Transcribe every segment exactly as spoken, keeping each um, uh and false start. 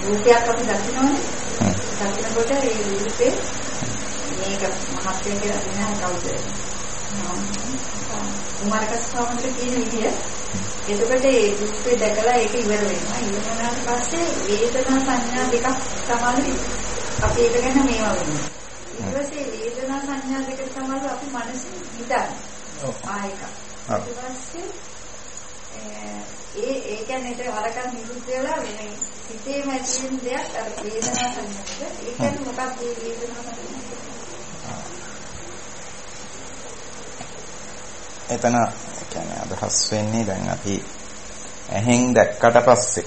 රූපයක් අපි දකිනවනේ. දකිනකොට ඒ රූපේ මේක මහත්ය කියලා නෑ කවුද? කුමාරකස් ස්වාමීන් කියන විදිය. එතකොට ඒ රූපේ දැකලා ඒක ඉවර වෙනවා. ඉවර වුණාට පස්සේ වේදනා සංඥා දෙකක් තමයි අපි ඒක ගැන මේවා වෙන්නේ. ඊට පස්සේ වේදනා සංඥා දෙක තමයි අපි මනසින් හිතන්නේ. ඔව්. ආයක. ඊට පස්සේ ඒ ඒ කියන්නේ ඒක වරකන් නිරුද්ධ වෙලා වෙන හිතේම ඇති වෙන දෙයක් අර වේදනා සංඥාද ඒ කියන්නේ මොකක්ද මේ වේදනා සංඥා? එතන කියන්නේ අදහස් වෙන්නේ දැන් අපි ඇහෙන් දැක්කට පස්සේ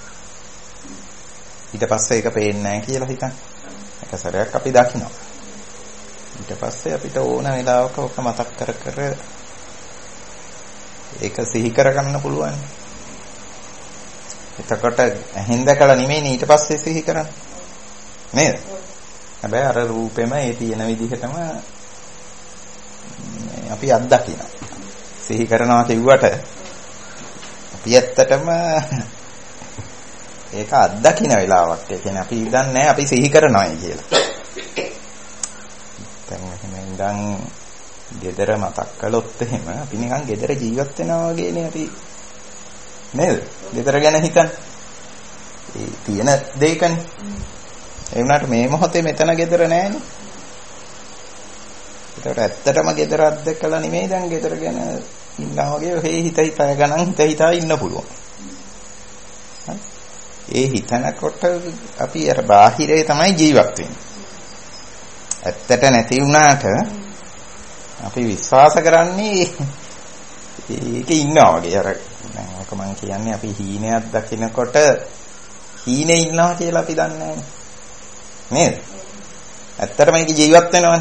ඊට පස්සේ ඒක පේන්නේ නැහැ කියලා හිතන්න. එක සැරයක් අපි දකිනවා. ඊට පස්සේ අපිට ඕන වෙලාවක ඔක මතක් කර කර ඒක සිහි කරගන්න පුළුවන්. එතකොට ඇහෙන් දැකලා නෙමෙයි ඊට පස්සේ සිහි කරන්නේ. නේද? හැබැයි අර රූපෙම ඒ තියෙන විදිහටම අපි අත්දකිනවා. සිහි කරනවා කිව්වට අපි ඇත්තටම ඒක අත්දකින්න වෙලාවක්. ඒ කියන්නේ අපි දන්නේ නැහැ අපි සිහි කරනවායි කියලා. දැන් එහෙම ඉඳන් ගෙදර මතක් කළොත් එහෙම අපි නිකන් ගෙදර ජීවත් වෙනවා වගේනේ අපි නේද? ගෙදර ගැන හිතන්න. ඒ තියෙන දෙයකනේ. ඒ වුණාට මේ මොහොතේ මෙතන ගෙදර නැහැනේ. ඒකට ඇත්තටම ගෙදර අත්දැකලා නෙමෙයි දැන් ගෙදර ගැන ඉන්නා වගේ ඔහේ හිත හිතා ගණන් හිත හිතා ඉන්න පුළුවන්. ඒ හිතනකොට අපි අර බාහිරේ තමයි ජීවත් වෙන්නේ. ඇත්තට නැති වුණාට අපි විශ්වාස කරන්නේ ඒකේ ඉන්නවා වගේ. අර දැන් ඔක මම කියන්නේ අපි හීනයක් දකිනකොට හීනේ ඉන්නවා කියලා අපි දන්නේ නැහැ නේද? ඇත්තටම ඒක ජීවත් වෙනවනේ.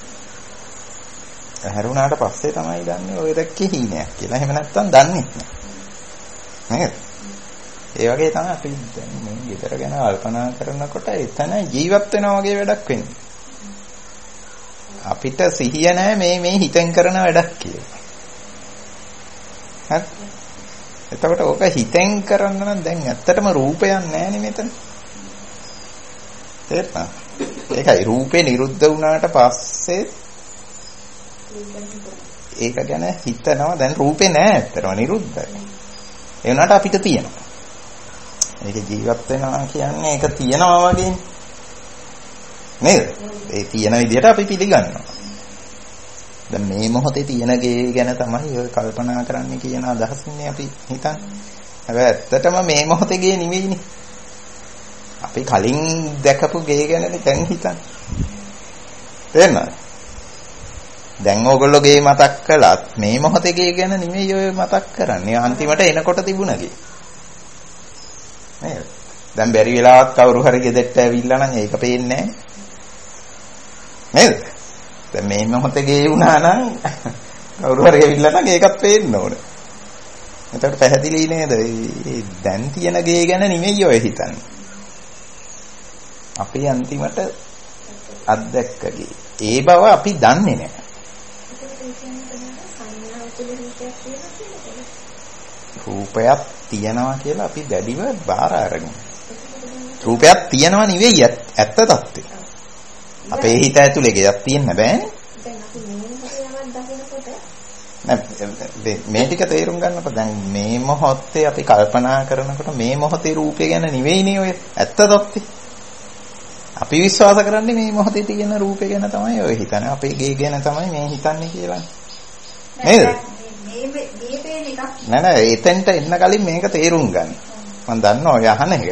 හැරුණාට පස්සේ තමයි දන්නේ ඔය දැක්කේ හීනයක් කියලා. එහෙම නැත්නම් දන්නේ නැහැ. නේද? ඒ වගේ තමයි අපි දැන් මේ ගෙදර ගැන කල්පනා කරනකොට එතන ජීවත් වෙනවා වගේ වැඩක් වෙන්නේ. අපිට සිහිය නැහැ මේ මේ හිතෙන් කරන වැඩක් කියලා. හරි? එතකොට ඕක හිතෙන් කරන්න නම් දැන් ඇත්තටම රූපයක් නැහැනේ මෙතන. තේරුණා? ඒකයි රූපේ නිරුද්ධ වුණාට පස්සේ ඒක ගැන හිතනවා. දැන් රූපේ නැහැ ඇත්තටම නිරුද්ධයි. ඒ වුණාට අපිට තියෙනවා. ඒක ජීවත් වෙනවා කියන්නේ ඒක තියෙනවා වගේ නේද? ඒ තියෙන විදිහට අපි පිළිගන්නවා. දැන් මේ මොහොතේ තියෙන ගේ ගැන තමයි ඔය කල්පනා කරන්න කියන අදහසින්නේ අපි හිතන්නේ. හැබැයි ඇත්තටම මේ මොහොතේ ගේ නෙවෙයිනේ. අපි කලින් දැකපු ගේ ගැනනේ දැන් හිතන්නේ. තේරෙනවද? දැන් ඕගොල්ලෝ ගේ මතක් කළත් මේ මොහොතේ ගේ ගැන නෙමෙයි ඔය මතක් කරන්නේ. අන්තිමට එනකොට තිබුණ ගේ. නේද? දැන් බැරි වෙලාවක් කවුරු හරි ගෙදරට ඇවිල්ලා නම් ඒක පේන්නේ නැහැ. නේද? දැන් මේ මොහොතේ ගේ වුණා නම් කවුරු හරි ඇවිල්ලා නම් ඒකත් පේන්න ඕන. එතකොට පැහැදිලි නේද? මේ දැන් තියෙන ගේ ගැන නෙමෙයි ඔය හිතන්නේ. අපි අන්තිමට අත්දැක්ක ගේ. ඒ බව අපි දන්නේ නැහැ. රූපයක් තියනවා කියලා අපි දැඩිව බාර අරගෙන. රූපයක් තියනවා නෙවෙයි ඇත්ත தත්ත්වය. අපේ හිත ඇතුලේ ගයක් තියෙන්න බෑනේ. දැන් අපි මේ මොහොතේවත් දකිනකොට නෑ මේ ටික තේරුම් ගන්නකොට දැන් මේ මොහොතේ අපි කල්පනා කරනකොට මේ මොහොතේ රූපය ගැන නෙවෙයිනේ ඔය ඇත්ත தත්ත්වය. අපි විශ්වාස කරන්නේ මේ මොහොතේ තියෙන රූපය ගැන තමයි ඔය හිතන්නේ. අපේ ගේ ගැන තමයි මේ හිතන්නේ කියලා. නේද? නෑ නෑ එතෙන්ට එන්න කලින් මේක තේරුම් ගන්න. මම දන්නවා ඔය අහන එක.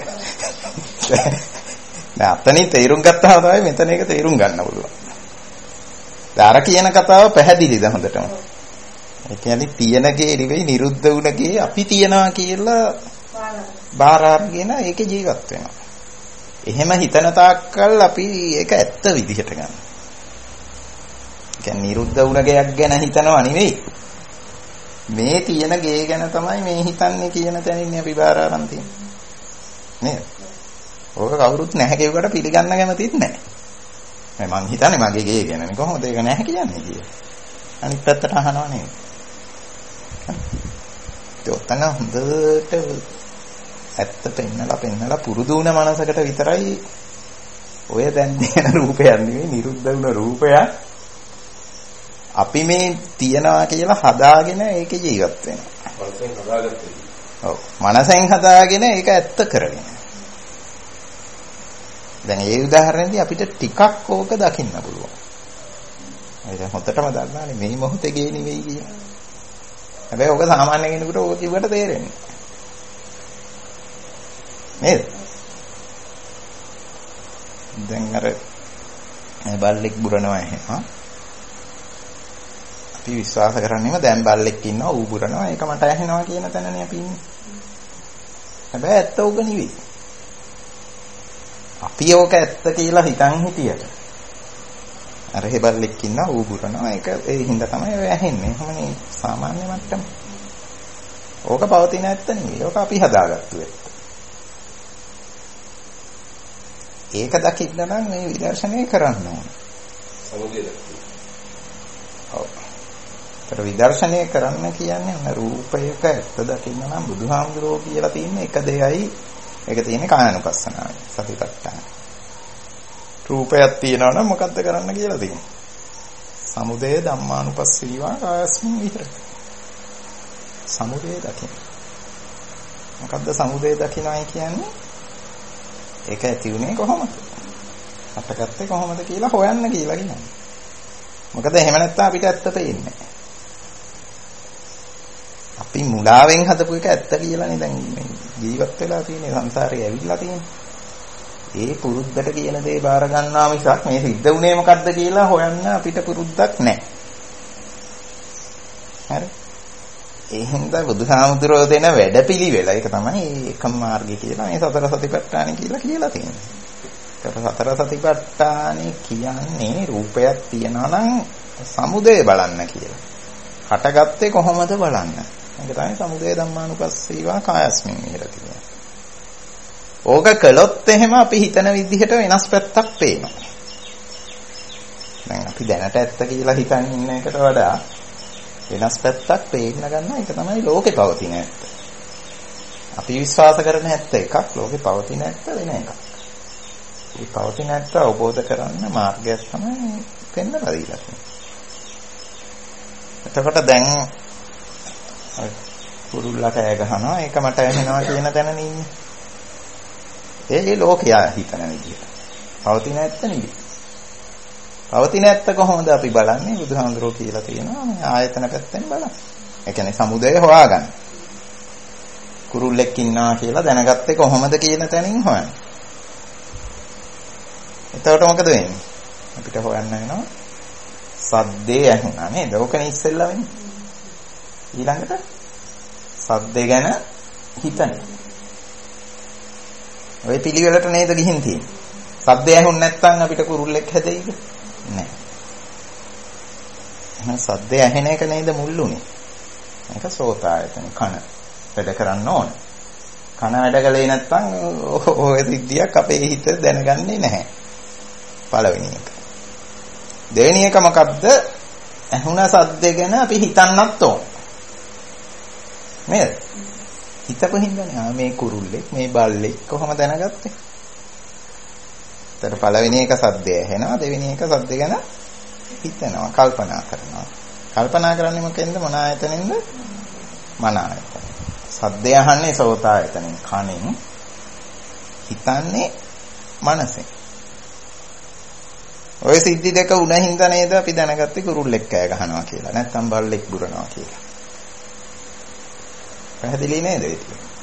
දැන් අතනින් තේරුම් ගත්තාම තමයි මෙතන එක තේරුම් ගන්න පුළුවන්. දැන් අර කියන කතාව පැහැදිලිද හොඳටම? ඒ කියන්නේ තියෙන ගේ නෙවෙයි නිරුද්ධ වුණ ගේ අපි තියනවා කියලා බාර අරගෙන ඒකේ ජීවත් වෙනවා. එහෙම හිතන තාක්කල් අපි ඒක ඇත්ත විදිහට ගන්න. ඒ කියන්නේ නිරුද්ධ වුණ ගයක් ගැන හිතනවා නෙවෙයි. මේ තියෙන ගේ ගැන තමයි මේ හිතන්නේ කියන තැනින් අපි බාර අරන් තියෙන්නේ. නේද? ඕක කවුරුත් නැහැ කියුවට පිළිගන්න කැමතිත් නැහැ. මම මං හිතන්නේ මගේ ගේ ගැනනේ කොහොමද ඒක නැහැ කියන්නේ කියලා. අනිත් පැත්තට අහනවා නේද? ඒ ඔතන හොඳට ඇත්ත පෙන්නලා පෙන්නලා පුරුදු වුණ මනසකට විතරයි ඔය දැන් දෙන රූපයක් නෙවෙයි නිරුද්ධ වුණ රූපයක් අපි මේ තියනවා කියලා හදාගෙන ඒකේ ජීවත් වෙනවා. මනසෙන් හදාගත්තේ. ඔව්. මනසෙන් හදාගෙන ඒක ඇත්ත කරගෙන. දැන් ඒ උදාහරණෙදී අපිට ටිකක් ඕක දකින්න පුළුවන්. ඒක හොතටම දන්නානේ මේ මොහොතේ ගේ නෙවෙයි කියලා. හැබැයි ඕක සාමාන්‍ය කෙනෙකුට ඕක කිව්වට තේරෙන්නේ නේද? දැන් අර බල්ලෙක් බුරනවා එහෙම. අපි විශ්වාස කරන්නේම දැන් බල්ලෙක් ඉන්නවා ඌ බුරනවා ඒක මට ඇහෙනවා කියන තැනනේ අපි ඉන්නේ. හැබැයි ඇත්ත ඕක නෙවෙයි. අපි ඕක ඇත්ත කියලා හිතන් හිටියට අර හෙබල්ලෙක් ඉන්නවා ඌ බුරනවා ඒක ඒ හින්දා තමයි ඔය ඇහෙන්නේ. එහෙමනේ සාමාන්‍ය මට්ටම. ඕක පවතින ඇත්ත නෙවෙයි. ඕක අපි හදාගත්තු ඇත්ත. ඒක දකින්න නම් මේ විදර්ශනය කරන්න ඕන. සමුදය දකින්න. ඔව්. ඒතර විදර්ශනය කරන්න කියන්නේ අන්න රූපයක ඇත්ත දකින්න නම් බුදුහාමුදුරුවෝ කියලා තියෙන එක දෙයයි. ඒක තියෙන්නේ කායानुපස්සනාවේ සතිපට්ඨාන. රූපයක් තියෙනවා නම් මොකද්ද කරන්න කියලා තියෙන්නේ? සමුදය ධම්මානුපස්සීවා කායස්මින් විහෙරති. සමුදය දකින්න. මොකද්ද සමුදය දකින්නයි කියන්නේ? ඒක ඇති උනේ කොහොමද? හටගත්තේ කොහොමද කියලා හොයන්න කියලා කියනවා. මොකද එහෙම නැත්නම් අපිට ඇත්ත පේන්නේ නැහැ. අපි මුලාවෙන් හදපු එක ඇත්ත කියලානේ දැන් මේ ජීවත් වෙලා තියෙන්නේ සංසාරේ ඇවිල්ලා තියෙන්නේ. ඒ පුරුද්දට කියන දේ බාර ගන්නවා මිසක් මේ සිද්ධ වුණේ මොකද්ද කියලා හොයන්න අපිට පුරුද්දක් නැහැ. හරි? ඒ හින්දා බුදුහාමුදුරෝ දෙන වැඩපිළිවෙල ඒක තමයි ඒකම මාර්ගය කියලා මේ සතර සතිපට්ඨාන කියලා කියලා තියෙන්නේ. ඒක සතර සතිපට්ඨාන කියන්නේ රූපයක් තියනවා නම් සමුදය බලන්න කියලා. හටගත්තේ කොහොමද බලන්න. ඒක තමයි සමුදය ධම්මානුපස්සීවා කායස්මින් විහෙරති. ඕක කළොත් එහෙම අපි හිතන විදිහට වෙනස් පැත්තක් පේනවා. දැන් අපි දැනට ඇත්ත කියලා හිතන් ඉන්න එකට වඩා වෙනස් පැත්තක් පේන්න ගන්නවා. ඒක තමයි ලෝකේ පවතින ඇත්ත. අපි විශ්වාස කරන ඇත්ත එකක්, ලෝකේ පවතින ඇත්ත වෙන එකක්. මේ පවතින ඇත්ත අවබෝධ කරගන්න මාර්ගයක් තමයි පෙන්වලා දීලා තියෙන්නේ. එතකොට දැන් කුරුල්ලා කෑ ගහනවා ඒක මට ඇහෙනවා කියන තැන ඉන්නේ. ඒ ලෝකයා හිතන විදිහ. පවතින ඇත්ත නෙවෙයි. පවතින ඇත්ත කොහොමද අපි බලන්නේ? බුදුහාමුදුරුවෝ කියලා තියෙනවා මේ ආයතන පැත්තෙන් බලන්න. ඒ කියන්නේ සමුදය හොයාගන්න. කුරුල්ලෙක් ඉන්නවා කියලා දැනගත්තේ කොහොමද කියන තැනින් හොයන්න. එතකොට මොකද වෙන්නේ? අපිට හොයන්න වෙනවා සද්දේ ඇහුණා නේද? ඕකනේ ඉස්සෙල්ලා වෙන්නේ. ඊළඟට සද්දේ ගැන හිතන්න. ඔය පිළිවෙලට නේද ගිහින් තියෙන්නේ. සද්දේ ඇහුන් නැත්නම් අපිට කුරුල්ලෙක් හැදෙයිද? නැහැ. එහෙනම් සද්දේ ඇහෙන එක නේද මුල්ුනේ. මේක සෝතායතන කන වැඩ කරන්න ඕන. කන වැඩ කළේ නැත්නම් ඔය සිද්ධියක් අපේ හිත දැනගන්නේ නැහැ. පළවෙනි එක. දෙවෙනි එක මොකද්ද? ඇහුණ සද්දේ ගැන අපි හිතන්නත් ඕන. නේද? හිතපු හින්දානේ ආ මේ කුරුල්ලෙක් මේ බල්ලෙක් කොහොම දැනගත්තේ? ඒතර පළවෙනි එක සද්දය ඇහෙනවා, දෙවෙනි එක සද්ද ගැන හිතනවා, කල්පනා කරනවා. කල්පනා කරන්නේ මොකෙන්ද? මොන ආයතනෙන්ද? මන ආයතන. සද්දය අහන්නේ සෝත ආයතනෙන්, කනෙන්. හිතන්නේ මනසෙන්. ඔය සිද්ධි දෙක උන හින්දා නේද අපි දැනගත්තේ කුරුල්ලෙක් කෑ ගහනවා කියලා. නැත්නම් බල්ලෙක් බුරනවා කියලා. පැහැදිලි නේද ඒක?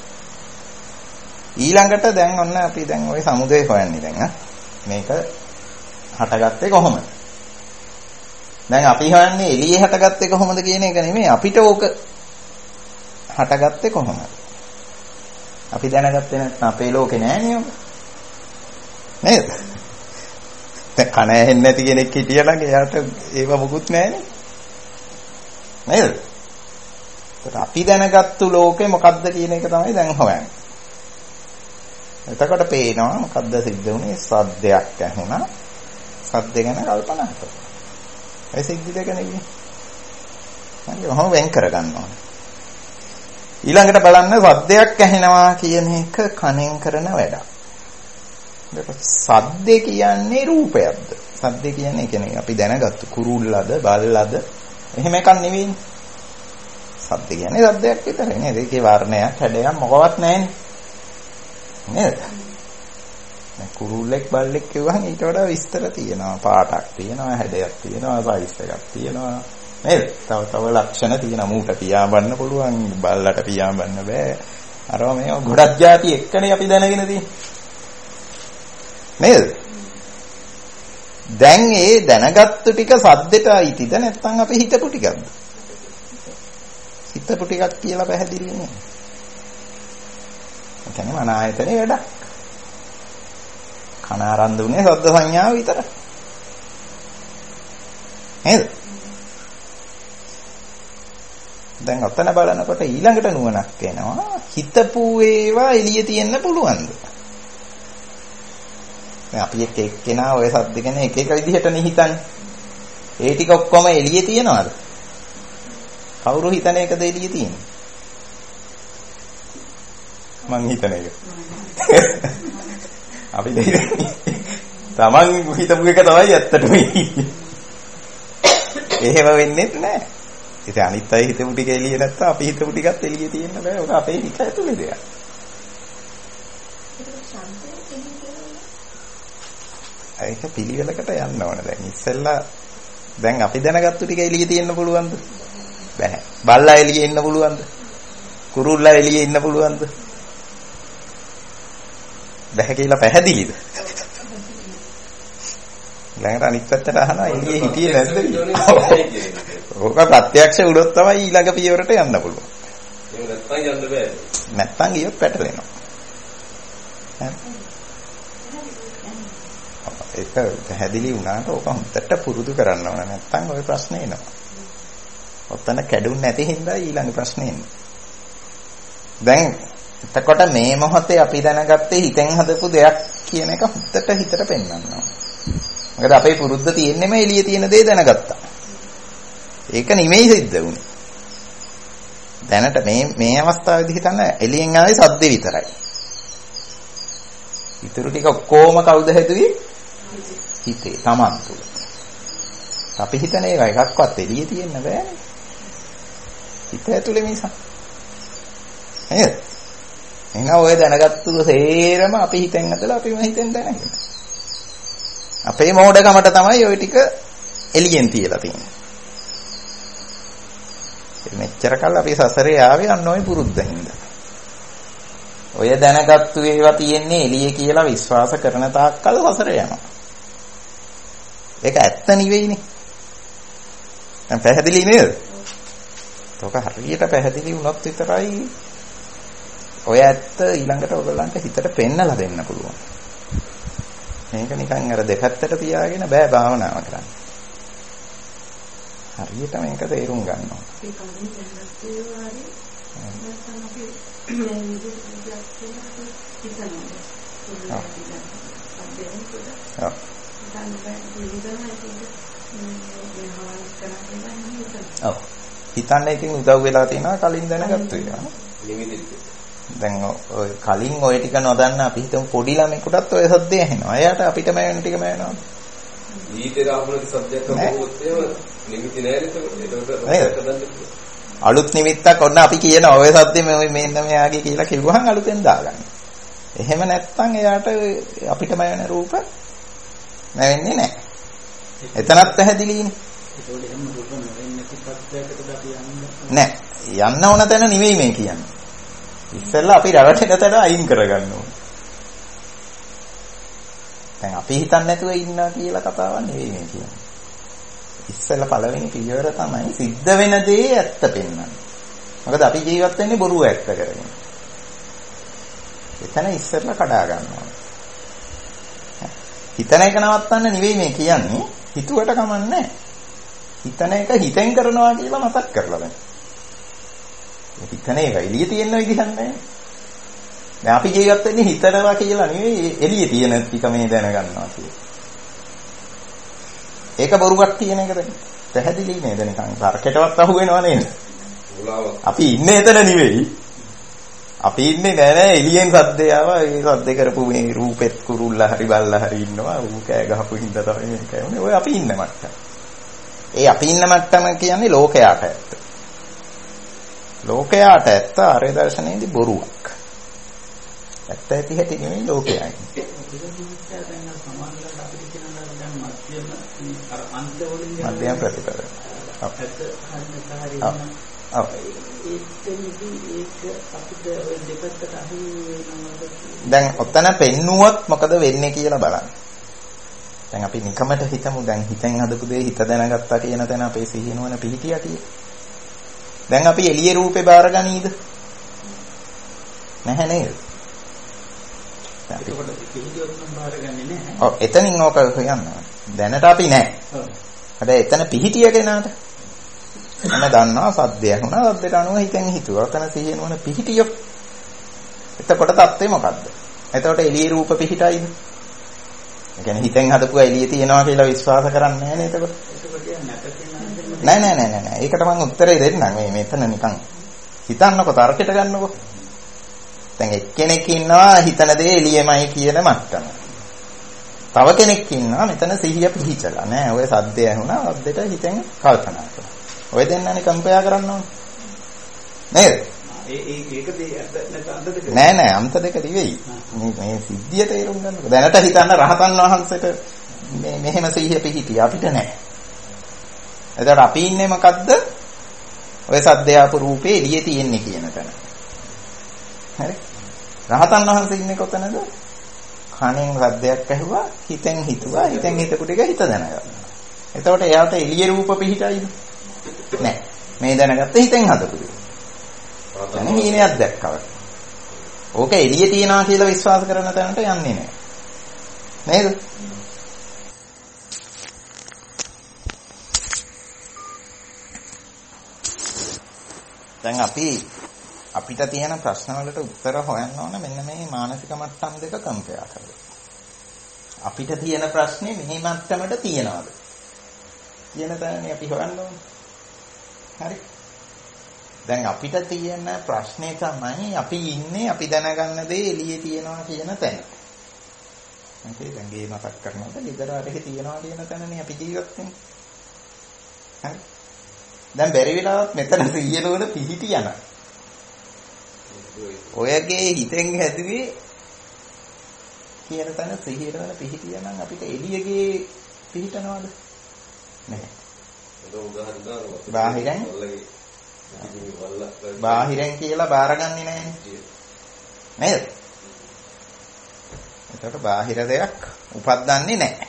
ඊළඟට දැන් ඔන්න අපි දැන් ওই සමුදය හොයන්නේ දැන් මේක හටගත්තේ කොහොමද? දැන් අපි හොයන්නේ එළියේ හටගත්තේ කොහොමද කියන එක නෙමෙයි අපිට ඕක හටගත්තේ කොහොමද? අපි දැනගත්තේ නැත්නම් අපේ ලෝකේ නෑනේ ඔක. නේද? දැන් කන ඇහෙන්නේ නැති කෙනෙක් හිටියනම් එයාට ඒව මොකුත් නෑනේ. නේද? අපි දැනගත්තු ලෝකේ මොකද්ද කියන එක තමයි දැන් හොයන්නේ. එතකොට පේනවා මොකද්ද සිද්ධ වුනේ? සද්දයක් ඇහුණා. සද්ද ගැන කල්පනා කරනවා. ඒ සිද්ධි දෙක නෙවෙයි. හරි ඔහොම වෙන් කරගන්න ඕනේ. ඊළඟට බලන්න සද්දයක් ඇහෙනවා කියන එක කනෙන් කරන වැඩක්. සද්දේ කියන්නේ රූපයක්ද? සද්දේ කියන්නේ කියන්නේ අපි දැනගත්තු කුරුල්ලද බල්ලද එහෙම එකක් නෙවෙයි. සද්දේ කියන්නේ සද්දයක් විතරයි නේද? ඒකේ වර්ණයක් හැඩයක් මොකවත් නැහැ නේද? කුරුල්ලෙක් බල්ලෙක් කියවහම ඊට වඩා විස්තර තියෙනවා. පාටක් තියෙනවා, හැඩයක් තියෙනවා, සයිස් එකක් තියෙනවා. නේද? තව තව ලක්ෂණ තියෙනවා. මූට පියාඹන්න පුළුවන්, බල්ලට පියාඹන්න බෑ. අරවා මේ ගොඩක් જાති එක්කනේ අපි දැනගෙන තියෙන්නේ. නේද? දැන් ඒ දැනගත්තු ටික සද්දෙට අයිතිද නැත්නම් අපි හිතපු ටිකක්ද? හිතපු ටිකක් කියලා පැහැදිලි නේ. ඒ කියන්නේ මන ආයතනේ වැඩක්. කන ආරම්භ වුණේ ශබ්ද සංඥාව විතරයි. නේද? දැන් ඔතන බලනකොට ඊළඟට නුවණක් එනවා. හිතපු ඒවා එළියේ තියෙන්න පුළුවන්ද? දැන් අපි එක්ක එක්කෙනා ඔය සද්ද ගැන එක එක විදිහටනේ හිතන්නේ. ඒ ටික ඔක්කොම එළියේ තියනවාද? කවුරු හිතන එකද එළියේ තියෙන්නේ? මං හිතන එක. අපි දෙන්නේ. Taman හිතපු එක තමයි ඇත්තටම ඉන්නේ. එහෙම වෙන්නේ නැහැ. ඉතින් අනිත් අය හිතපු ටික එළියේ නැත්තම් අපි හිතපු ටිකත් එළියේ තියෙන්න බෑ. ඒක අපේ හිත ඇතුලේ දෙයක්. ඒක පිළිවෙලකට යන්න ඕන. දැන් ඉස්සෙල්ලා දැන් අපි දැනගත්තු ටික එළියේ තියෙන්න පුළුවන්ද? බෑ. බල්ලා එළියේ ඉන්න පුළුවන්ද? කුරුල්ලා එළියේ ඉන්න පුළුවන්ද? බෑ කියලා පැහැදිලිද? ළඟට අනිත් පැත්තට අහනවා එළියේ හිටියේ නැද්ද කියලා. ඕක ප්‍රත්‍යක්ෂ වුණොත් තමයි ඊළඟ පියවරට යන්න පුළුවන්. ඒක නැත්තම් යන්න බෑ. නැත්තම් ගියොත් පැටලෙනවා. ඒක පැහැදිලි වුණාට ඕක හොඳට පුරුදු කරන්න ඕන. නැත්තම් ওই ප්‍රශ්නේ එනවා. ඔතන කැඩුන්නේ නැති හින්දා ඊළඟ ප්‍රශ්නේ එන්නේ. දැන් එතකොට මේ මොහොතේ අපි දැනගත්තේ හිතෙන් හදපු දෙයක් කියන එක හොඳට හිතට පෙන්වනවා. මොකද අපේ පුරුද්ද තියෙන්නේම එළියේ තියෙන දේ දැනගත්තා. ඒක නෙමෙයි සිද්ධ වුනේ. දැනට මේ මේ අවස්ථාවේදී හිතන්න එළියෙන් ආවේ සද්ද විතරයි. ඊටු ටික ඔක්කොම කවුද හැදුවේ? හිතේ Taman තුල. අපි හිතන ඒවා එකක්වත් එළියේ තියෙන්න බෑනේ. හිත ඇතුලේ මිසක්. නේද? එහෙනම් ඔය දැනගත්තු සේරම අපි හිතෙන් ඇදලා අපිම හිතෙන් දැනගෙන. අපේ මෝඩකමට තමයි ওই ටික එළියෙන් තියලා තියෙන්නේ. මෙච්චර කල් අපි සසරේ ආවේ අන්න ওই පුරුද්දින්ද. ඔය දැනගත්තු ඒවා තියෙන්නේ එළියේ කියලා විශ්වාස කරන තාක්කල් සසරේ යනවා. ඒක ඇත්ත නෙවෙයිනේ. දැන් පැහැදිලි නේද? ඒක හරියට පැහැදිලි වුණොත් විතරයි ඔය ඇත්ත ඊළඟට ඔයගලන්ට හිතට පෙන්නලා දෙන්න පුළුවන්. මේක නිකන් අර දෙපැත්තට තියාගෙන බෑ භාවනාව කරන්න. හරියට මේක තේරුම් ගන්න ඕන. ඒක කලින් දැනගත්ත ඒවා හරි නැත්නම් අපි මේ විදිහට හිතනවා. ඔව්. ඔව්. හිතන්න එකකින් උදව් වෙලා තියෙනවා කලින් දැනගත්තු ඒවා. දැන් ඔය කලින් ඔය ටික නොදන්න අපි හිතමු පොඩි ළමෙකුටත් ඔය සද්දය ඇහෙනවා. එයාට අපිටම වෙන ටිකම එනවා. ඊටේ ආපුණු සද්දයක් අහුවොත් එහෙම නිමිති නැහැ නේද? අලුත් නිමිත්තක් ඔන්න අපි කියන ඔය සද්දේ මේ මෙන්න මෙයාගේ කියලා කිව්වහම අලුතෙන් දාගන්න. එහෙම නැත්නම් එයාට අපිටම වෙන රූප නැවෙන්නේ නැහැ. එතනත් පැහැදිලිනේ. ඒකෝට එහෙම රූප නැවෙන්නේ නැති පත්‍යයකට අපි යන්න නෑ. යන්න ඕන තැන නෙවෙයි මේ කියන්නේ. ඉස්සෙල්ලා අපි රැවටෙන තැන අයින් කරගන්න ඕනේ. දැන් අපි හිතන්නේ නැතුව ඉන්නා කියලා කතාවක් නෙවෙයි මේ කියන්නේ. ඉස්සෙල්ලා පළවෙනි පියවර තමයි සිද්ධ වෙන දේ ඇත්ත පෙන්වන්නේ. මොකද අපි ජීවත් වෙන්නේ බොරුව ඇත්ත කරගෙන. එතන ඉස්සෙල්ලා කඩා ගන්නවා. හිතන එක නවත්තන්න නෙවෙයි මේ කියන්නේ. හිතුවට කමන්නේ. හිතන එක හිතෙන් කරනවා කියලා මතක් කරලා දැන්. හිතන එක එළියේ තියෙන විදිහක් නැහැ. දැන් අපි ජීවත් වෙන්නේ හිතනවා කියලා නෙවෙයි එළියේ තියෙන ටික මේ දැනගන්නවා කියලා. ඒක බොරුවක් කියන එකද? පැහැදිලි නේද නිකන් තර්කයටවත් අහු වෙනව නේද? අපි ඉන්නේ එතන නෙවෙයි. අපි ඉන්නේ නෑ නෑ එළියෙන් සද්දේ ආවා. ඒ සද්දේ කරපු මේ රූපෙත් කුරුල්ලා හරි බල්ලා හරි ඉන්නවා. ඌ කෑ ගහපු හින්දා තමයි මේ කෑවනේ. ඔය අපි ඉන්න මට්ටම. ඒ අපි ඉන්න මට්ටම කියන්නේ ලෝකයාට ඇත්ත. ලෝකයාට ඇත්ත ආර්ය දර්ශනයේදී බොරුවක්. ඇත්ත ඇති හැටි නෙමෙයි ලෝකයයි. මධ්‍යම ප්‍රතිපද. දැන් ඔතන පෙන්නුවොත් මොකද වෙන්නේ කියලා බලන්න. දැන් අපි නිකමට හිතමු දැන් හිතෙන් හදපු දේ හිත දැනගත්තා කියන තැන අපේ සිහිනුවන පිහිටියා කියලා. දැන් අපි එළියේ රූපේ බාරගනීද? නැහැ නේද? ඒකට පිහිටියොත් නම් බාරගන්නේ නැහැ. ඔව් එතනින් ඕක කියන්න. දැනට අපි නැහැ. ඔව්. හැබැයි එතන පිහිටිය කෙනාට මම දන්නවා සද්දය ඇහුණා සද්දට අනුව හිතෙන් හිතුවා. ඔතන සිහිනුවන පිහිටියොත් එතකොට තත්ත්වය මොකද්ද? එතකොට එළියේ රූප පිහිටයිද? ඒ කියන්නේ හිතෙන් හදපුවා එළියේ තියනවා කියලා විශ්වාස කරන්නේ නැහැ නේද එතකොට? නෑ නෑ නෑ නෑ ඒකට මම උත්තරේ දෙන්නම්. මේ මෙතන නිකන් හිතන්නකො තර්කයට ගන්නකො. දැන් එක්කෙනෙක් ඉන්නවා හිතන දේ එළියමයි කියන මට්ටම. තව කෙනෙක් ඉන්නවා මෙතන සිහිය පිහිටලා නෑ. ඔය සද්දය ඇහුණා සද්දෙට හිතෙන් කල්පනා කරනවා. ඔය දෙන්නනේ කම්පයා කරන්න ඕනේ. නේද? ඒ ඒ ඒකදී අන්ත නෑ නෑ අන්ත දෙක දිවෙයි. මේ මේ සිද්ධිය තේරුම් ගන්නකො. දැනට හිතන්න රහතන් වහන්සේට මේ මෙහෙම සිහිය පිහිටිය අපිට නෑ. එතකොට අපි ඉන්නේ මොකද්ද? ඔය සද්දය ආපු රූපේ එළියේ තියෙන්නේ කියන තැන. හරි? රහතන් වහන්සේ ඉන්නේ කොතනද? කණෙන් සද්දයක් ඇහුවා, හිතෙන් හිතුවා, හිතෙන් හිතපු ටික හිත දැනගන්නවා. එතකොට එයාට එළියේ රූප පිහිටයිද? නෑ. මේ දැනගත්ත හිතෙන් හදපු දේ. يعني හීනයක් දැක්කව. ඕක එළියේ තියනවා කියලා විශ්වාස කරන තැනට යන්නේ නෑ. නේද? දැන් අපි අපිට තියෙන ප්‍රශ්න වලට උත්තර හොයන්න ඕන මෙන්න මේ මානසික මට්ටම් දෙක කම්පයා කරලා. අපිට තියෙන ප්‍රශ්නේ මේ මට්ටමට තියනවාද? කියන තැනනේ අපි හොයන්න ඕනේ. හරි. දැන් අපිට තියෙන ප්‍රශ්නේ තමයි අපි ඉන්නේ අපි දැනගන්න දේ එළියේ තියනවා කියන තැන. හරි දැන් ගේ මතක් කරනකොට ගෙදර අරෙහි තියනවා කියන තැනනේ අපි ජීවත් වෙන්නේ. හරි. දැන් බැරි වෙලාවත් මෙතන සියලුවන පිහිටි යන. ඔයගේ හිතෙන් හැදුවේ කියන තැන සිහිරවන පිහිටිය නම් අපිට එළියගේ පිහිටනවද? නැහැ. බාහිරෙන් බාහිරෙන් කියලා බාරගන්නේ නැහැ නේද? එතකොට බාහිර දෙයක් උපද්දන්නේ නැහැ.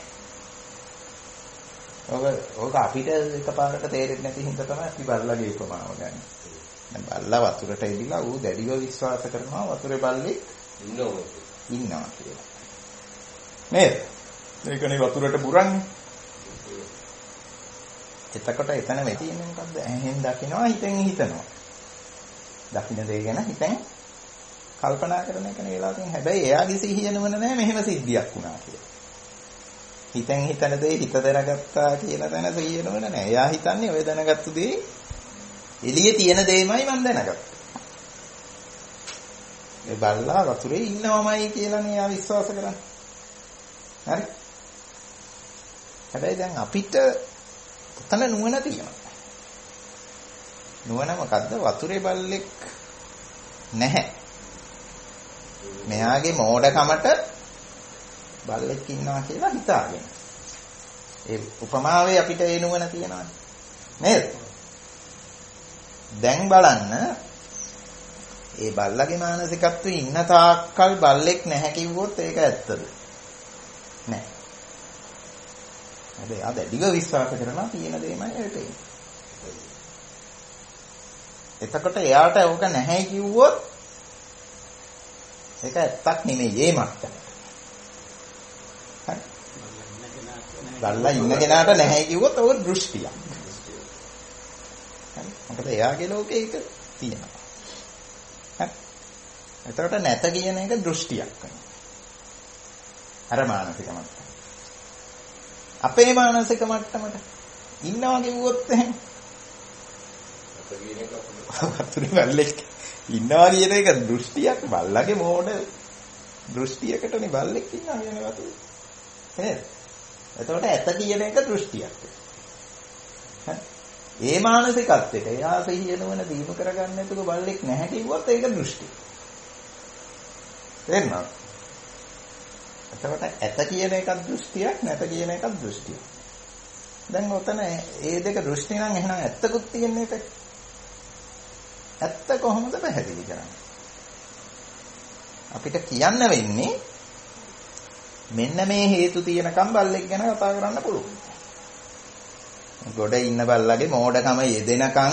ඔක ඔක අපිට එකපාරට තේරෙන්නේ නැති හින්දා තමයි අපි බල්ලගේ උපමාව ගන්න. දැන් බල්ලා වතුරට එදිලා ඌ දැඩිව විශ්වාස කරනවා වතුරේ බල්ලෙක් ඉන්නවා ඉන්නවා කියලා. නේද? ඒකනේ වතුරට බුරන්නේ. එතකොට එතන වෙ තියෙන්නේ මොකද්ද? ඇහෙන් දකිනවා හිතෙන් හිතනවා. දකින්න දේ ගැන හිතෙන් කල්පනා කරන එකනේ වෙලා තියෙන්නේ. හැබැයි එයාගේ සිහිය නෙවෙන නෑ මෙහෙම සිද්ධියක් වුණා කියලා. හිතෙන් හිතන දේ හිත දැනගත්තා කියලා දැන සිහිය නෙවෙන නෑ. එයා හිතන්නේ ඔය දැනගත්තු දේ එළියේ තියෙන දෙයමයි මම දැනගත්තා. මේ බල්ලා වතුරේ ඉන්නවමයි කියලානේ එයා විශ්වාස කරන්නේ. හරි? හැබැයි දැන් අපිට උතන නුවණ තියෙනවා. නුවණ මොකද්ද? වතුරේ බල්ලෙක් නැහැ. මෙයාගේ මෝඩකමට බල්ලෙක් ඉන්නවා කියලා හිතාගෙන. ඒ උපමාවේ අපිට ඒ නුවණ තියෙනවා. නේද? දැන් බලන්න ඒ බල්ලගේ මානසිකත්වයේ ඉන්න තාක්කල් බල්ලෙක් නැහැ කිව්වොත් ඒක ඇත්තද? නැහැ. හැබැයි ආ දැඩිව විශ්වාස කරනවා තියෙන දෙයමයි ඒකට එන්නේ. එතකොට එයාට ඕක නැහැ කිව්වොත් ඒක ඇත්තක් නෙමෙයි ඒ මට්ටම. හරි. බල්ලා ඉන්න කෙනාට නැහැ කිව්වොත් ඕක දෘෂ්ටියක්. හරි. මොකද එයාගේ ලෝකේ ඒක තියෙනවා. හරි. එතකොට නැත කියන එක දෘෂ්ටියක් වෙනවා. අර මානසික මට්ටම. අපේ මානසික මට්ටමට ඉන්නවා කිව්වොත් එහෙම වතුරේ බල්ලෙක් ඉන්නවා කියන එක දෘෂ්ටියක් බල්ලගේ මෝඩ දෘෂ්ටියකටනේ බල්ලෙක් ඉන්නවා කියන වතුර. නේද? එතකොට ඇත කියන එක දෘෂ්ටියක්. ඒ මානසිකත්වයට එයා සිහිය නොවන දීම කරගන්න නැතුව බල්ලෙක් නැහැ කිව්වොත් ඒක දෘෂ්ටි. තේරෙනවද? එතකොට ඇත කියන එකක් දෘෂ්ටියක් නැත කියන එකක් දෘෂ්ටියක්. දැන් ඔතන ඒ දෙක දෘෂ්ටි නම් එහෙනම් ඇත්තකුත් තියෙන එක. ඇත්ත කොහොමද පැහැදිලි කරන්නේ? අපිට කියන්න වෙන්නේ මෙන්න මේ හේතු තියෙනකම් බල්ලෙක් ගැන කතා කරන්න පුළුවන්. ගොඩ ඉන්න බල්ලගේ මෝඩකම යෙදෙනකම්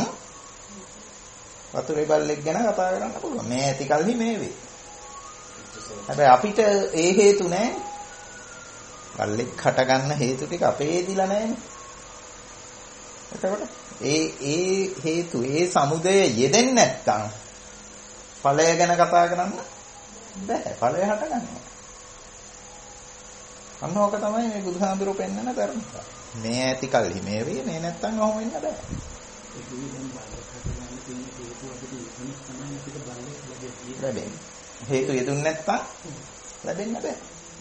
වතුරේ බල්ලෙක් ගැන කතා කරන්න පුළුවන්. මේ ඇති කල්හි මේ වේ. හැබැයි අපිට ඒ හේතු නැහැ. බල්ලෙක් හට ගන්න හේතු ටික අපේ දිලා නැහැනේ. එතකොට ඒ ඒ හේතු ඒ සමුදය යෙදෙන්නේ නැත්තම් ඵලය ගැන කතා කරන්න බෑ. ඵලය හට ගන්නවා. අන්න ඕක තමයි මේ බුදුහාමුදුරුවෝ පෙන්වන ධර්ම. මේ ඇති කල්හි මේ වේ මේ නැත්තම් ඔහොම වෙන්න බෑ. ලැබෙන්නේ. හේතු යෙදුන්නේ නැත්තම් ලැබෙන්න බෑ.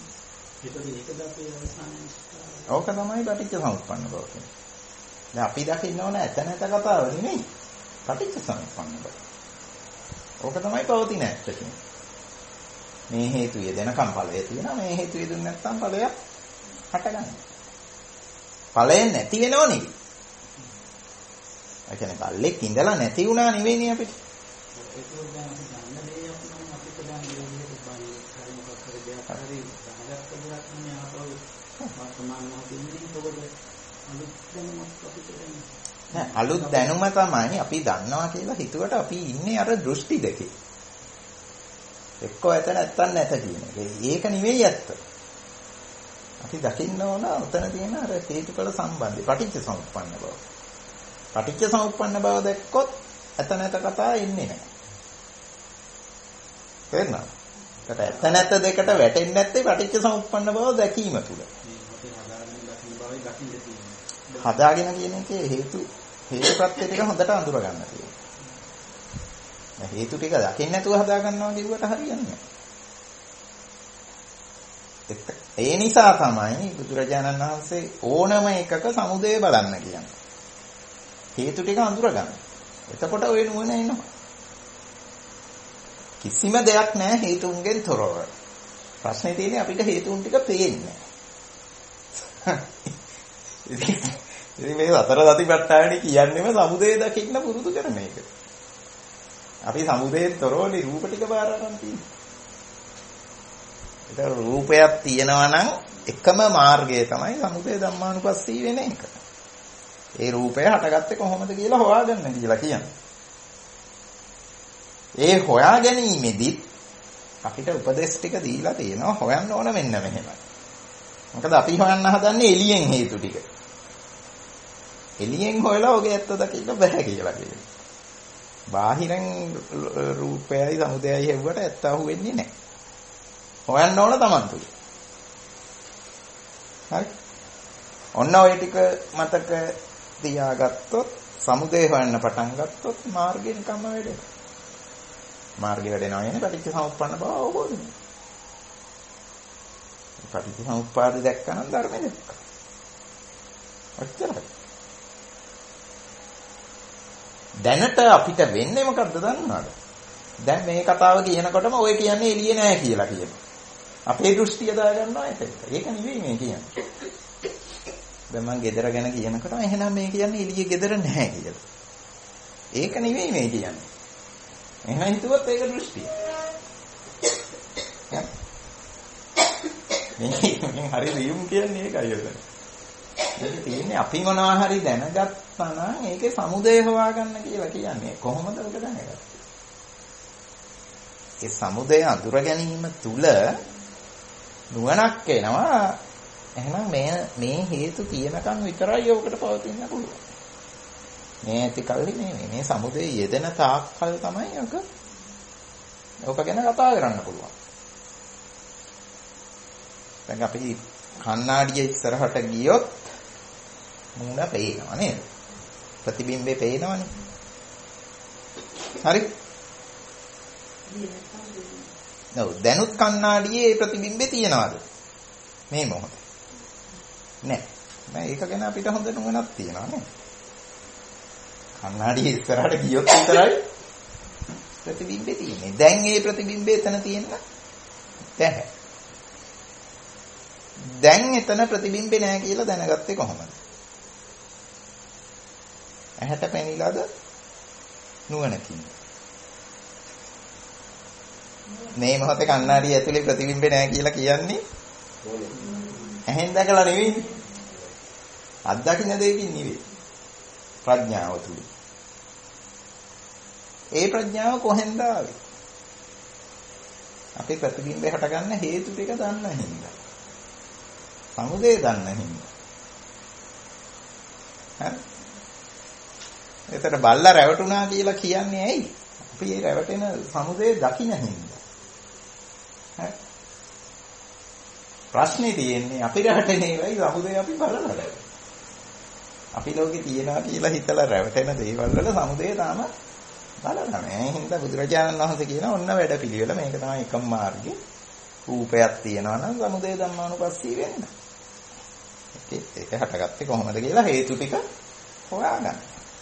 ඕක තමයි පටිච්ච සමුප්පන්න බව කියන්නේ. දැන් අපි දකින්න ඕන ඇත නැත කතාව නෙමෙයි. පටිච්ච සමුප්පන්න බව. ඕක තමයි පවතින ඇත්ත කියන්නේ. මේ හේතු යෙදෙනකම් ඵලය තියෙනවා. මේ හේතු යෙදුන්නේ නැත්තම් ඵලයක් හටගන්නවා. ඵලය නැති වෙනව නෙවෙයි. ඒ කියන්නේ බල්ලෙක් ඉඳලා නැති වුණා නෙවෙයිනේ අපිට. ඒක දැන් අපි ගන්න දේ අපි නම් අපිට දැන් ඉන්නේ බල්ලෙක් හරි මොකක් හරි දෙයක් හරි ගහගත්ත දෙයක් නේ ආපහු වර්තමානව තියෙන්නේ. නෑ අලුත් දැනුම තමයි අපි දන්නවා කියලා හිතුවට අපි ඉන්නේ අර දෘෂ්ටි දෙකේ. එක්කෝ ඇත නැත්තම් නැත කියන එක. ඒක නෙවෙයි ඇත්ත. අපි දකින්න ඕන උතන තියෙන අර හේතුඵල සම්බන්ධය පටිච්ච සමුප්පන්න බව. පටිච්ච සමුප්පන්න බව දැක්කොත් ඇත නැත කතා එන්නේ නැහැ. තේරුණාද? ඒකට ඇත නැත දෙකට වැටෙන්නේ නැත්තේ පටිච්ච සමුප්පන්න බව දැකීම තුල. හදාගෙන කියන එකේ හේතු හේතු ප්‍රත්‍ය ටික හොඳට අඳුර ගන්න තියෙනවා. හේතු ටික දකින්න නැතුව හදා ගන්නවා කිව්වට හරියන්නේ නැහැ. ඒ නිසා තමයි බුදුරජාණන් වහන්සේ ඕනම එකක සමුදය බලන්න කියන්නේ. හේතු ටික අඳුර ගන්න. එතකොට ඔය නුවණ එනවා. කිසිම දෙයක් නැහැ හේතුන්ගෙන් තොරව. ප්‍රශ්නේ තියෙන්නේ අපිට හේතුන් ටික පේන්නේ නැහැ. ඉතින් මේ සතර සතිපට්ඨාන කියන්නේම සමුදය දකින්න පුරුදු කරන එක. අපි සමුදයෙන් තොරවනේ රූප ටික බාර ගන්න තියෙන්නේ. ඒක රූපයක් තියෙනවා නම් එකම මාර්ගය තමයි සමුදය ධම්මානුපස්සී වෙන එක. ඒ රූපය හටගත්තේ කොහොමද කියලා හොයාගන්න කියලා කියන්නේ. ඒ හොයා ගැනීමෙදි අපිට උපදේශ ටික දීලා තියෙනවා හොයන්න ඕන මෙන්න මෙහෙමයි. මොකද අපි හොයන්න හදන්නේ එළියෙන් හේතු ටික. එළියෙන් හොයලා ඔගේ ඇත්ත දකින්න බෑ කියලා කියනවා. බාහිරෙන් රූපයයි සමුදයයි හෙව්වට ඇත්ත අහුවෙන්නේ නැහැ. හොයන්න ඕන Taman තුල. හරි. ඔන්න ඔය ටික මතක තියාගත්තොත් සමුදය හොයන්න පටන් ගත්තොත් මාර්ගය නිකම්ම වැඩෙනවා. මාර්ගය වැඩෙනවා කියන්නේ පටිච්ච සමුප්පන්න බව අවබෝධ වෙනවා. පටිච්ච සමුප්පාද දැක්කනම් ධර්මෙ දැක්කා. ඔච්චරයි. දැනට අපිට වෙන්නේ මොකද්ද දන්නවද? දැන් මේ කතාව කියනකොටම ඔය කියන්නේ එළියේ නෑ කියලා කියනවා. අපේ දෘෂ්ටිය දාගන්නවා ඒක. ඒක නෙවෙයි මේ කියන්නේ. දැන් මම ගෙදර ගැන කියනකොට එහෙනම් මේ කියන්නේ එළියේ ගෙදර නැහැ කියලා. ඒක නෙවෙයි මේ කියන්නේ. එහෙනම් හිතුවොත් ඒක දෘෂ්ටිය. මේ හරි රියුම් කියන්නේ ඒකයි ඔතන. ඒක තියෙන්නේ අපි මොනවා හරි දැනගත්තා නම් ඒකේ සමුදය හොයාගන්න කියලා කියන්නේ. කොහොමද ඔක දැනගන්නේ? ඒ සමුදය අඳුර ගැනීම තුල නුවණක් එනවා. එහෙනම් මේ මේ හේතු තියෙනකන් විතරයි ඔකට පවතින්න පුළුවන්. මේ ඇති කල්ලි නෙමෙයි. මේ සමුදය යෙදෙන තාක්කල් තමයි ඔක ඔක ගැන කතා කරන්න පුළුවන්. දැන් අපි කණ්ණාඩිය ඉස්සරහට ගියොත් මූණ පේනවා නේද? ප්‍රතිබිම්බේ පේනවනේ. හරි. නෝ දැනුත් කණ්ණාඩියේ ප්‍රතිබිම්බේ තියනවාද? මේ මොහොතේ. නෑ. නෑ ඒක ගැන අපිට හොඳ නුවණක් තියෙනවා නේ. කණ්ණාඩියේ ඉස්සරහට ගියොත් විතරයි ප්‍රතිබිම්බේ තියෙන්නේ. දැන් මේ ප්‍රතිබිම්බේ එතන තියෙන නැහැ. දැන් එතන ප්‍රතිබිම්බේ නැහැ කියලා දැනගත්තේ කොහොමද? ඇහැට පෙනිලාද නුවණකින්? මේ මොහොතේ කණ්ණාඩිය ඇතුලේ ප්‍රතිබිම්බේ නැහැ කියලා කියන්නේ ඇහෙන් දැකලා නෙවෙයි. අත්දකින්න දෙයකින් නෙවෙයි. ප්‍රඥාව තුල. ඒ ප්‍රඥාව කොහෙන්ද ආවේ? අපේ ප්‍රතිබිම්බේ හටගන්න හේතු ටික දන්න හින්දා. සමුදය දන්න හින්දා. හරි? එතන බල්ලා රැවටුණා කියලා කියන්නේ ඇයි? අපි ඒ රැවටෙන සමුදය දකින්න හින්දා. හරි? ප්‍රශ්නේ තියෙන්නේ අපි රැවටෙන ඒවයි සමුදය අපි බලනවා. අපි ලෝකේ තියනවා කියලා හිතලා රැවටෙන දේවල් වල සමුදය තාම බලනවා නෑ. හින්දා බුදුරජාණන් වහන්සේ කියන ඔන්න වැඩපිළිවෙල මේක තමයි එකම මාර්ගය. රූපයක් තියෙනවා නම් සමුදය ධම්මානුපස්සී වෙන්න. ඒක ඒක හටගත්තේ කොහොමද කියලා හේතු ටික හොයාගන්න.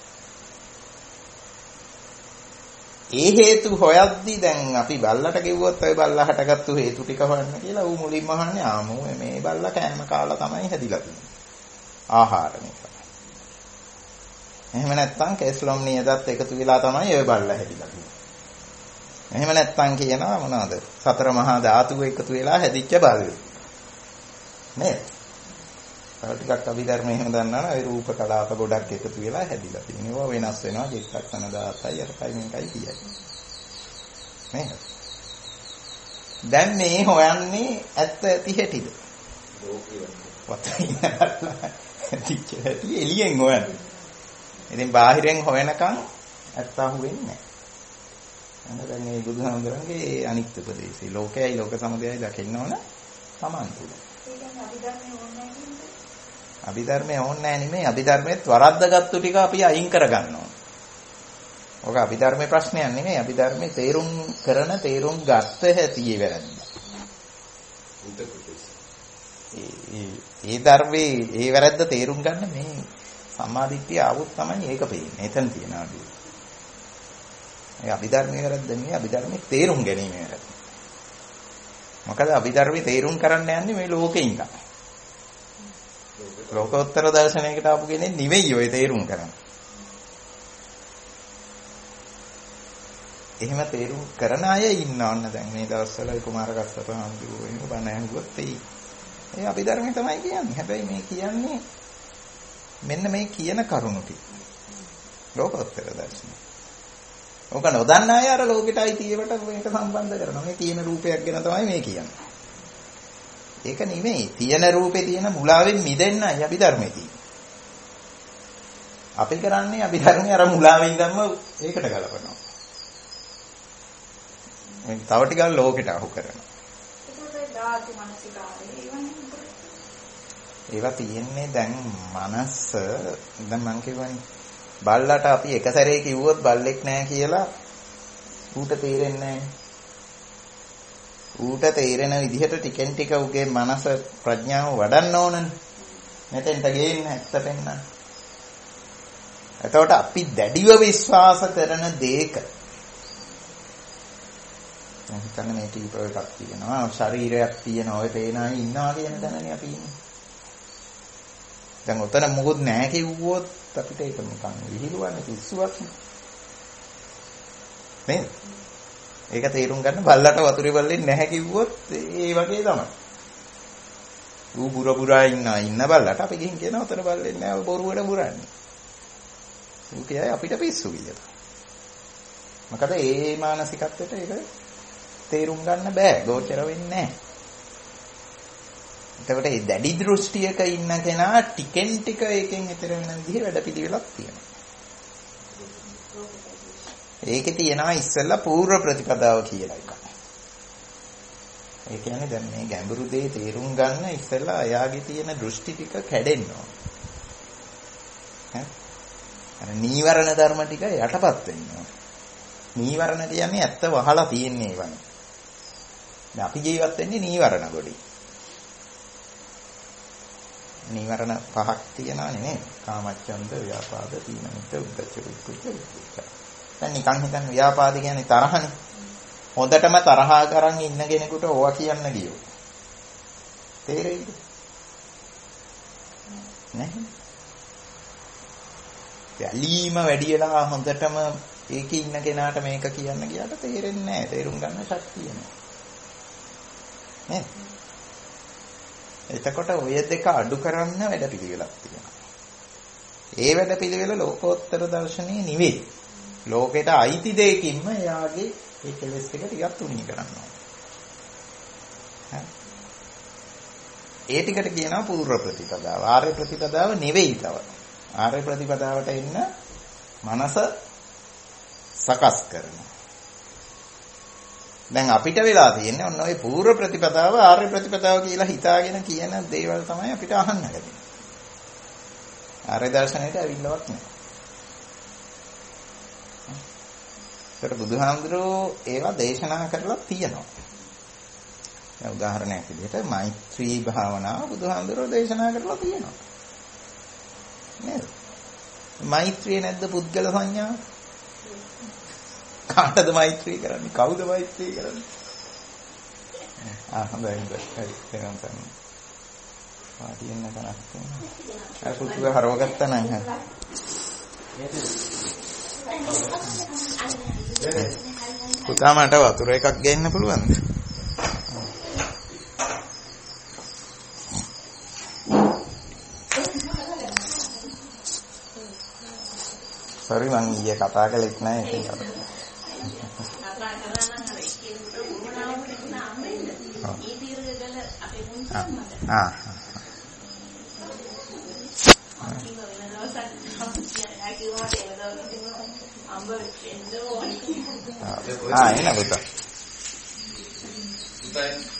ඒ හේතු හොයද්දි දැන් අපි බල්ලට කිව්වොත් ඔය බල්ලා හටගත්තු හේතු ටික හොයන්න කියලා ඌ මුලින්ම අහන්නේ ආමෝ මේ බල්ලා කෑම කාලා තමයි හැදිලා තියෙන්නේ. ආහාර නිසා. එහෙම නැත්නම් කේස්ලොම් නියදත් එකතු වෙලා තමයි ඔය බල්ලා හැදිලා තියෙන්නේ. එහෙම නැත්නම් කියනවා මොනවද? සතර මහා ධාතු එකතු වෙලා හැදිච්ච බල්ලෝ. නේද? තව ටිකක් අභිධර්ම එහෙම දන්නා ඒ රූප කලාප ගොඩක් එකතු වෙලා හැදිලා තියෙනවා. ඒවා වෙනස් වෙනවා. චිත්තක්ෂණ දාතයි අරකයි මේකයි කියයි. නේද? දැන් මේ හොයන්නේ ඇත්ත ඇති හැටිද? වතයි හැදිච්ච හැටි එළියෙන් හොයන්නේ. ඉතින් බාහිරෙන් හොයනකම් ඇත්ත අහුවෙන්නේ නැහැ. අන්න දැන් මේ බුදුහාමුදුරන්ගේ අනිත් උපදේශي ලෝකයයි ලෝක සමුදයයි දකින්න ඕන Taman තුල. අභිධර්මයේ ඕනේ නැහැ නෙමෙයි අභිධර්මයේත් වරද්දගත්තු ටික අපි අයින් කරගන්න ඕන. ඔක අභිධර්මයේ ප්‍රශ්නයක් නෙමෙයි අභිධර්මයේ තේරුම් කරන තේරුම් ගත්ත හැටි වැරද්ද. ඒ ඒ ධර්මයේ ඒ වැරද්ද තේරුම් ගන්න මේ සම්මාදිට්ඨිය ආවොත් තමයි ඒක පේන්නේ. එතන තියෙන අඩුව. ඒ අභිධර්මයේ වැරද්ද නෙමෙයි අභිධර්මයේ තේරුම් ගැනීම වැරද්ද. මොකද අභිධර්මයේ තේරුම් කරන්න යන්නේ මේ ලෝකෙින් තමයි. ලෝකෝත්තර දර්ශනයකට ආපු කෙනෙක් නෙවෙයි ඔය තේරුම් කරන්නේ. එහෙම තේරුම් කරන අය ඉන්නවන්න දැන් මේ දවස්වල කුමාර කස්සප හඳුරු එහෙම බණ ඇහුවොත් එයි. ඒ අභිධර්මයේ තමයි කියන්නේ. හැබැයි මේ කියන්නේ මෙන්න මේ කියන කරුණු ටික. ලෝකෝත්තර දර්ශනය. ඕක නොදන්න අය අර ලෝකෙට අයිතිවට මේක සම්බන්ධ කරනවා. මේ තියෙන රූපයක් ගැන තමයි මේ කියන්නේ. ඒක නෙමෙයි. තියෙන රූපේ තියෙන මුලාවෙන් මිදෙන්නයි අභිධර්මයේ තියෙන්නේ. අපි කරන්නේ අභිධර්මයේ අර මුලාවෙන් ගම්ම ඒකට ගලපනවා. මේ තව ටිකක් ලෝකෙට අහු කරනවා. ඒකට ධාතු මනසිකාරේ ඒවා තියෙන්නේ දැන් මනස දැන් මං කියවනේ බල්ලට අපි එක සැරේ කිව්වොත් බල්ලෙක් නෑ කියලා ඌට තේරෙන්නේ නෑ. ඌට තේරෙන විදිහට ටිකෙන් ටික උගේ මනස ප්‍රඥාව වඩන්න ඕනනේ. මෙතෙන්ට ගේන්න ඇත්ත පෙන්නන්න. එතකොට අපි දැඩිව විශ්වාස කරන දේක මම හිතන්නේ මේ ටීපර් එකක් තියෙනවා ශරීරයක් තියෙනවා ඔය පේනායි ඉන්නවා කියන දැනනේ අපි ඉන්නේ. දැන් උතන මොකුත් නැහැ කිව්වොත් අපිට ඒක නිකන් විහිළුවන්නේ පිස්සුවක් නේ. ඒක තේරුම් ගන්න බල්ලට වතුරේ බල්ලෙන් නැහැ කිව්වොත් ඒ වගේ තමයි. ඌ බුර බුරා ඉන්න ඉන්න බල්ලට අපි ගිහින් කියනවා උතන බල්ලෙන් නැහැ බොරුවට බුරන්නේ. ඌ කියයි අපිට පිස්සු කියලා. මොකද ඒ මානසිකත්වයට ඒක තේරුම් ගන්න බෑ ගෝචර වෙන්නේ නැහැ. එතකොට මේ දැඩි දෘෂ්ටියක ඉන්න කෙනා ටිකෙන් ටික ඒකෙන් ඈතර වෙන විදිහේ වැඩ පිළිවෙලක් තියෙනවා. ඒකේ තියෙනවා ඉස්සෙල්ලා පූර්ව ප්‍රතිපදාව කියලා එකක්. ඒ කියන්නේ දැන් මේ ගැඹුරු දේ තේරුම් ගන්න ඉස්සෙල්ලා එයාගේ තියෙන දෘෂ්ටි ටික කැඩෙන්න ඕන. ඈ අර නීවරණ ධර්ම ටික යටපත් වෙන්න ඕන. නීවරණ කියන්නේ ඇත්ත වහලා තියෙන්නේ වනේ. දැන් අපි ජීවත් වෙන්නේ නීවරණ ගොඩේ. නීවරණ පහක් තියෙනවා නේ. කාමච්ඡන්ද, ව්‍යාපාද, තීනමිද්ධ, උද්ධච්ච, කුච්ච, විචිකිච්ඡා. දැන් නිකන් හිතන්න ව්‍යාපාද කියන්නේ තරහනේ. හොඳටම තරහා කරන් ඉන්න කෙනෙකුට ඕවා කියන්න ගියෝ. තේරෙයිද? නැහැ. වැලීම වැඩි වෙලා හොඳටම ඒකේ ඉන්න කෙනාට මේක කියන්න ගියාට තේරෙන්නේ නැහැ. තේරුම් ගන්න ශක්තිය නැහැ. නේ? එතකොට ඔය දෙක අඩු කරන්න වැඩපිළිවෙලක් තියෙනවා. ඒ වැඩපිළිවෙල ලෝකෝත්තර දර්ශනයේ නෙවෙයි. ලෝකෙට අයිති දෙයකින්ම එයාගේ ඒ කෙලෙස් ටික ටිකක් තුනී කරනවා. ඒ ටිකට කියනවා පූර්ව ප්‍රතිපදාව. ආර්ය ප්‍රතිපදාව නෙවෙයි තව. ආර්ය ප්‍රතිපදාවට එන්න මනස සකස් කරනවා. දැන් අපිට වෙලා තියෙන්නේ ඔන්න ඔය පූර්ව ප්‍රතිපදාව ආර්ය ප්‍රතිපදාව කියලා හිතාගෙන කියන දේවල් තමයි අපිට අහන්න ලැබෙන්නේ. ආර්ය දර්ශනයට ඇවිල්ලවත් නෑ. ඒකට බුදුහාමුදුරුවෝ ඒවා දේශනා කරලා තියෙනවා. දැන් උදාහරණයක් විදිහට මෛත්‍රී භාවනාව බුදුහාමුදුරුවෝ දේශනා කරලා තියෙනවා. නේද? මෛත්‍රිය නැද්ද පුද්ගල සංඥාව? කාටද මෛත්‍රී කරන්නේ? කවුද මෛත්‍රී කරන්නේ? ආ හොඳයි හොඳයි. හරි එනම් තමයි. පාටියෙන් නැකනක් තියෙනවා. අර පුතුව හරවගත්තා නම් හරි. පුතා මට වතුර එකක් ගේන්න පුළුවන්ද? sorry මං ඊයේ කතා කළෙත් නෑ ඒක. ආ ආ එන්න පුතා.